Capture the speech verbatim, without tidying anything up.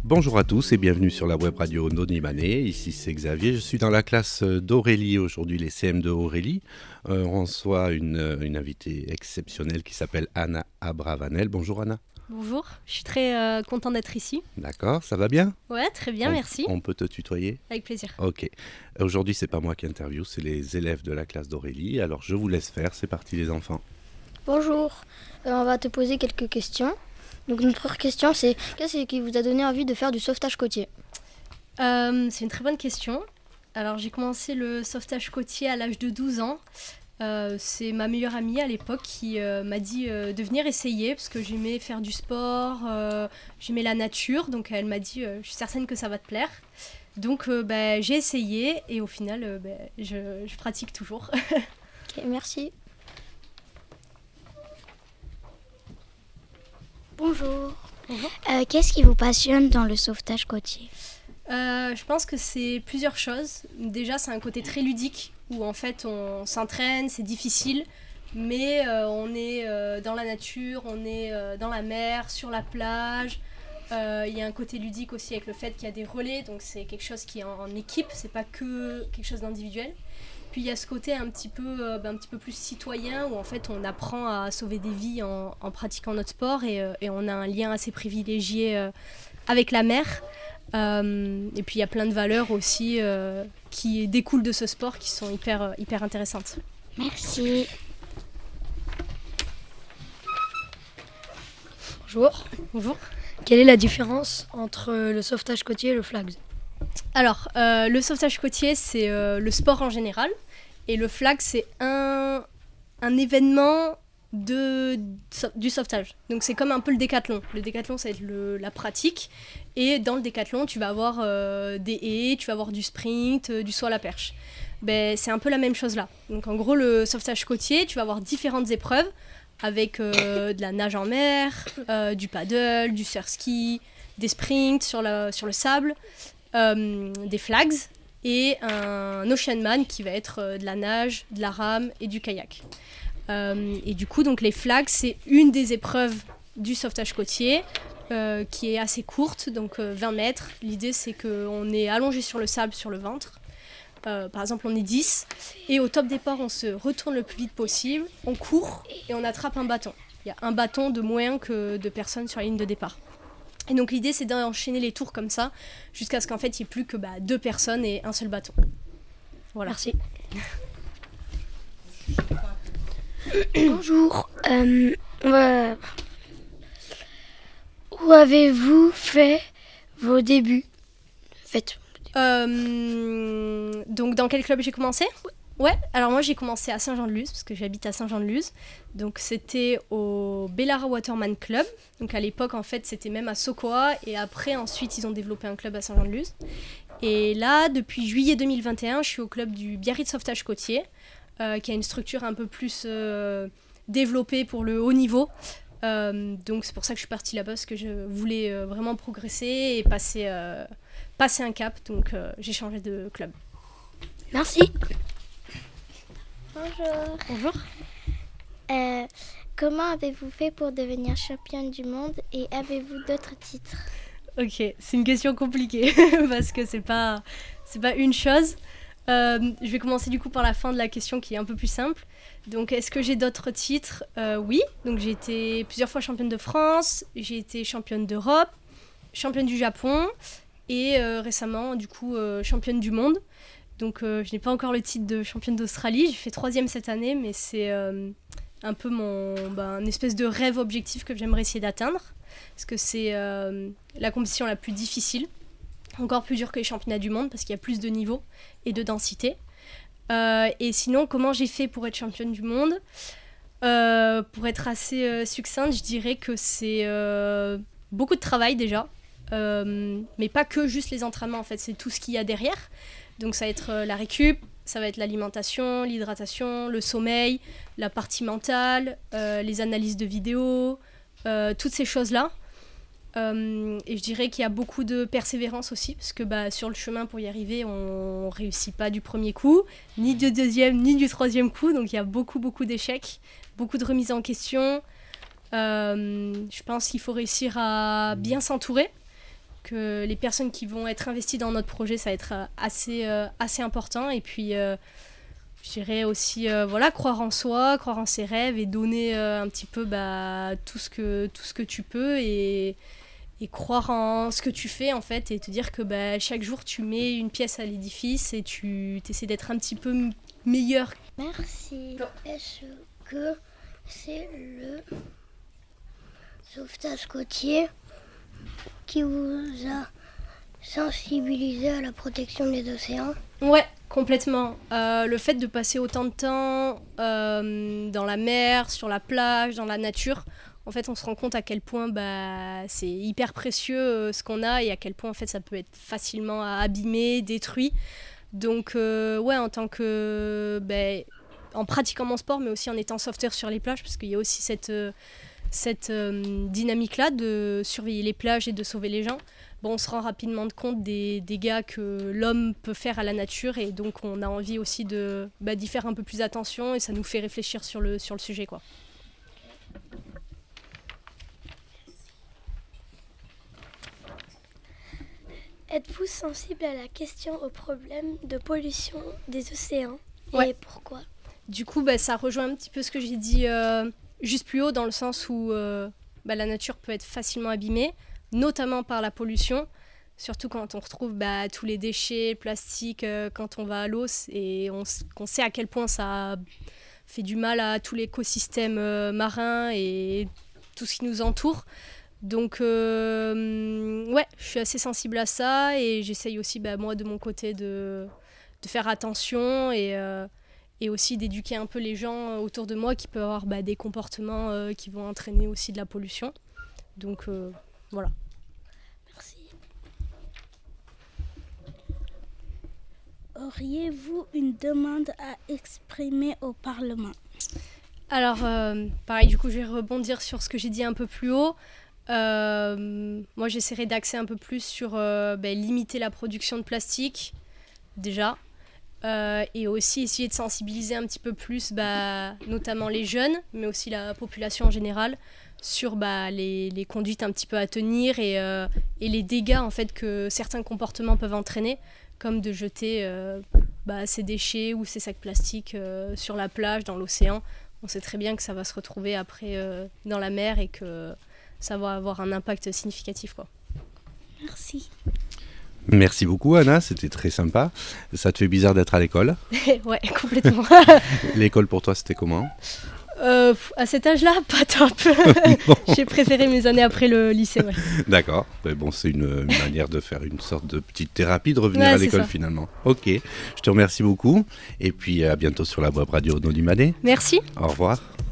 Bonjour à tous et bienvenue sur la web radio Nonimané. Ici c'est Xavier, je suis dans la classe d'Aurélie aujourd'hui, les C M de Aurélie. Euh, on reçoit une, une invitée exceptionnelle qui s'appelle Anna Abravanel. Bonjour Anna. Bonjour, je suis très euh, contente d'être ici. D'accord, ça va bien ? Ouais, très bien, on, merci. On peut te tutoyer ? Avec plaisir. Ok. Aujourd'hui, c'est pas moi qui interviewe, c'est les élèves de la classe d'Aurélie. Alors je vous laisse faire, c'est parti les enfants. Bonjour, euh, on va te poser quelques questions. Donc notre première question, c'est qu'est-ce qui vous a donné envie de faire du sauvetage côtier ? euh, C'est une très bonne question. Alors j'ai commencé le sauvetage côtier à l'âge de douze ans. Euh, c'est ma meilleure amie à l'époque qui euh, m'a dit euh, de venir essayer parce que j'aimais faire du sport, euh, j'aimais la nature, donc elle m'a dit euh, je suis certaine que ça va te plaire. Donc euh, bah, j'ai essayé et au final euh, bah, je, je pratique toujours. Ok, merci. Bonjour. Bonjour. Euh, qu'est-ce qui vous passionne dans le sauvetage côtier ? Euh, je pense que c'est plusieurs choses. Déjà, c'est un côté très ludique où en fait on s'entraîne, c'est difficile, mais euh, on est euh, dans la nature, on est euh, dans la mer, sur la plage. Euh, il y a un côté ludique aussi avec le fait qu'il y a des relais, donc c'est quelque chose qui est en, en équipe, c'est pas que quelque chose d'individuel. Puis il y a ce côté un petit peu, euh, ben, un petit peu plus citoyen où en fait on apprend à sauver des vies en, en pratiquant notre sport et, euh, et on a un lien assez privilégié euh, avec la mer. Euh, et puis il y a plein de valeurs aussi euh, qui découlent de ce sport qui sont hyper, hyper intéressantes. Merci. Bonjour. Bonjour. Quelle est la différence entre le sauvetage côtier et le flags ? Alors, euh, le sauvetage côtier, c'est euh, le sport en général. Et le flag, c'est un, un événement de, du sauvetage. Donc c'est comme un peu le décathlon. Le décathlon, ça va être le, la pratique. Et dans le décathlon, tu vas avoir euh, des haies, tu vas avoir du sprint, euh, du saut à la perche. Ben, c'est un peu la même chose là. Donc en gros, le sauvetage côtier, tu vas avoir différentes épreuves avec euh, de la nage en mer, euh, du paddle, du surf-ski, des sprints sur, la, sur le sable, euh, des flags et un oceanman qui va être euh, de la nage, de la rame et du kayak. Euh, et du coup, donc, les flags, c'est une des épreuves du sauvetage côtier euh, qui est assez courte, donc euh, vingt mètres. L'idée, c'est qu'on est allongé sur le sable, sur le ventre. Euh, par exemple, on est dix. Et au top départ, on se retourne le plus vite possible, on court et on attrape un bâton. Il y a un bâton de moins que de personnes sur la ligne de départ. Et donc, l'idée, c'est d'enchaîner les tours comme ça, jusqu'à ce qu'en fait, il n'y ait plus que bah, deux personnes et un seul bâton. Voilà. Merci. Bonjour. Euh, on va... Où avez-vous fait vos débuts ? Faites. Euh, donc, dans quel club j'ai commencé ? Ouais, alors moi j'ai commencé à Saint-Jean-de-Luz, parce que j'habite à Saint-Jean-de-Luz. Donc c'était au Bellara Waterman Club. Donc à l'époque, en fait, c'était même à Sokoa. Et après, ensuite, ils ont développé un club à Saint-Jean-de-Luz. Et là, depuis juillet deux mille vingt et un, je suis au club du Biarritz Sauvetage Côtier, euh, qui a une structure un peu plus euh, développée pour le haut niveau. Euh, donc c'est pour ça que je suis partie là-bas, parce que je voulais euh, vraiment progresser et passer, euh, passer un cap. Donc euh, j'ai changé de club. Merci. Bonjour. Bonjour. Euh, comment avez-vous fait pour devenir championne du monde et avez-vous d'autres titres ? Ok, c'est une question compliquée parce que c'est pas, c'est pas une chose. Euh, je vais commencer du coup par la fin de la question qui est un peu plus simple. Donc, est-ce que j'ai d'autres titres ? euh, Oui. Donc, j'ai été plusieurs fois championne de France, j'ai été championne d'Europe, championne du Japon et euh, récemment, du coup, euh, championne du monde. Donc, euh, je n'ai pas encore le titre de championne d'Australie. J'ai fait troisième cette année, mais c'est euh, un peu mon, bah, un espèce de rêve objectif que j'aimerais essayer d'atteindre. Parce que c'est euh, la compétition la plus difficile, encore plus dure que les championnats du monde, parce qu'il y a plus de niveaux et de densité. Euh, et sinon, comment j'ai fait pour être championne du monde ? euh, Pour être assez euh, succincte, je dirais que c'est euh, beaucoup de travail déjà, euh, mais pas que juste les entraînements, en fait, c'est tout ce qu'il y a derrière. Donc ça va être euh, la récup, ça va être l'alimentation, l'hydratation, le sommeil, la partie mentale, euh, les analyses de vidéos, euh, toutes ces choses-là. Euh, et je dirais qu'il y a beaucoup de persévérance aussi, parce que bah, sur le chemin pour y arriver, on ne réussit pas du premier coup, ni du deuxième, ni du troisième coup. Donc il y a beaucoup, beaucoup d'échecs, beaucoup de remises en question. Euh, je pense qu'il faut réussir à bien s'entourer, que les personnes qui vont être investies dans notre projet, ça va être assez, euh, assez important. Et puis, euh, je dirais aussi, euh, voilà, croire en soi, croire en ses rêves et donner euh, un petit peu bah, tout, ce que, tout ce que tu peux et, et croire en ce que tu fais, en fait, et te dire que bah, chaque jour, tu mets une pièce à l'édifice et tu essaies d'être un petit peu m- meilleur. Merci. Bon. Est-ce que c'est le sauvetage côtier qui vous a sensibilisé à la protection des océans? Ouais, complètement. Euh, le fait de passer autant de temps euh, dans la mer, sur la plage, dans la nature, en fait, on se rend compte à quel point bah, c'est hyper précieux euh, ce qu'on a et à quel point en fait, ça peut être facilement abîmé, détruit. Donc, euh, ouais, en tant que... Bah, en pratiquant mon sport, mais aussi en étant sauveteur sur les plages, parce qu'il y a aussi cette... Euh, cette euh, dynamique-là de surveiller les plages et de sauver les gens, bon, on se rend rapidement compte des dégâts que l'homme peut faire à la nature et donc on a envie aussi de, bah, d'y faire un peu plus attention et ça nous fait réfléchir sur le, sur le sujet, quoi. Êtes-vous sensible à la question au problème de pollution des océans et ouais. pourquoi? Du coup, bah, ça rejoint un petit peu ce que j'ai dit euh, juste plus haut, dans le sens où euh, bah, la nature peut être facilement abîmée, notamment par la pollution, surtout quand on retrouve bah, tous les déchets plastiques euh, quand on va à l'eau, et on, on sait à quel point ça fait du mal à tout l'écosystème euh, marin et tout ce qui nous entoure. Donc, euh, ouais, je suis assez sensible à ça et j'essaye aussi, bah, moi, de mon côté, de, de faire attention et... Euh, et aussi d'éduquer un peu les gens autour de moi qui peuvent avoir bah, des comportements euh, qui vont entraîner aussi de la pollution. Donc euh, voilà. Merci. Auriez-vous une demande à exprimer au Parlement? Alors, euh, pareil, du coup, je vais rebondir sur ce que j'ai dit un peu plus haut. Euh, moi, j'essaierai d'axer un peu plus sur euh, bah, limiter la production de plastique, déjà. Euh, et aussi essayer de sensibiliser un petit peu plus bah, notamment les jeunes, mais aussi la population en général, sur bah, les, les conduites un petit peu à tenir et, euh, et les dégâts en fait, que certains comportements peuvent entraîner, comme de jeter euh, bah, ces déchets ou ces sacs plastiques euh, sur la plage, dans l'océan. On sait très bien que ça va se retrouver après euh, dans la mer et que ça va avoir un impact significatif, quoi. Merci. Merci beaucoup Anna, c'était très sympa. Ça te fait bizarre d'être à l'école? Ouais, complètement. L'école pour toi c'était comment? euh, À cet âge-là, pas top. J'ai préféré mes années après le lycée. Ouais. D'accord, mais bon, c'est une, une manière de faire une sorte de petite thérapie, de revenir ouais, à l'école ça. Finalement. Ok, je te remercie beaucoup et puis à bientôt sur la web radio Nodimané. Merci. Au revoir.